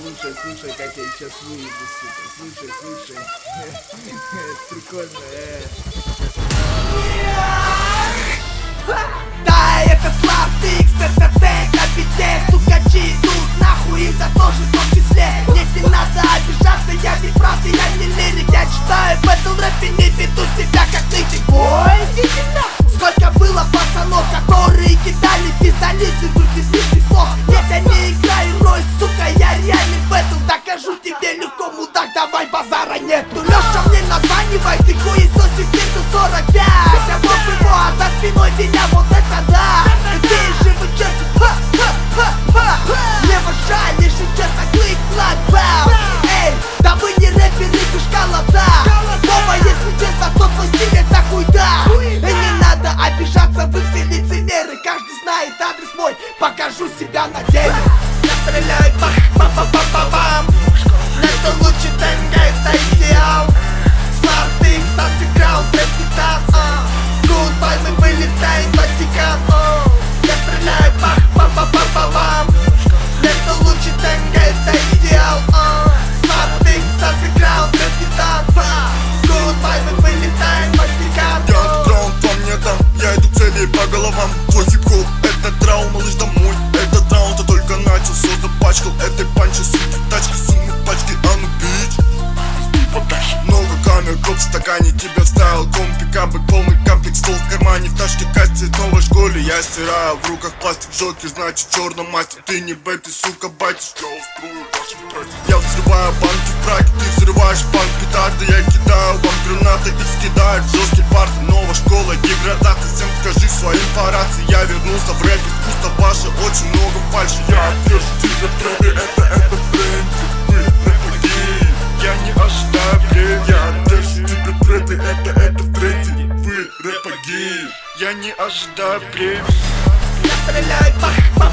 слушай, как я сейчас выеду, сука. Слушай. Прикольно, Да, это Славтикс, это Тэнк, обидец, стукачи идут нахуй, им за тоже в том числе. Мне не надо обижаться, я ведь правда, я не лирик. Я читаю в этом рэпе, не веду себя как нытик. Ой, иди нахуй. Сколько было пацанов, которые кидали пистолеты без лишних слов. Нет, я не играю роль, сука, я реальный бэтл. Докажу тебе легко, мудак, давай базара нету. Лёша мне названивай, ты хуесосишь 145. Хотя вот его, а за спиной меня вот это да. Где живы черти, ха-ха-ха-ха. Не важай, лишь честно клик-клак, бау. Эй, да вы не рэперы, ты шкалода. Вова, если честно, то твой стиль это хуйда. И не надо обижаться, вы все лицемеры. Каждый знает адрес мой, покажу себя на деле. Я стреляю, бах-ба-ба-ба-ба-бам. Это лучший Тэнк, это идеал. Славтикс, андеграунд, капитан. Гудбай, мы вылетаем в Ватикан. Я стреляю, бах-ба-ба-ба-ба-бам. Это лучший Тэнк, это идеал. Славтикс, андеграунд, капитан. Гудбай, мы вылетаем в Ватикан. Я андеграунд, вам не дам, я иду к цели по головам. Твой хип-хоп, это драу, малыш, домой. Этот раунд, я только начался, запачкал этой панчи суть. Тачки, суммы, пачки, а ну бич. Много камер, коп в стакане, тебя вставил дом, пикапы, полный комплекс, стол в кармане, в тачке катит новой школе. Я стираю, в руках пластик, жёлтый, значит черный мастер. Ты не бэй, ты сука батишь. Я взрываю банки в Праге, ты взрываешь банк петарды. Я кидаю вам гранаты, их скидают жесткие парты. Новая школа, деградация, всем скажи своим по рации. Я вернулся в рэп, искусство ваше, очень много фальши. Я держу тебя тренды, это тренды. Вы рэпаги, я не ожидаю бред. Я держу тебя тренды, это в тренде. Вы рэпаги, я не ожидаю бред. Я стреляю, бах-бах.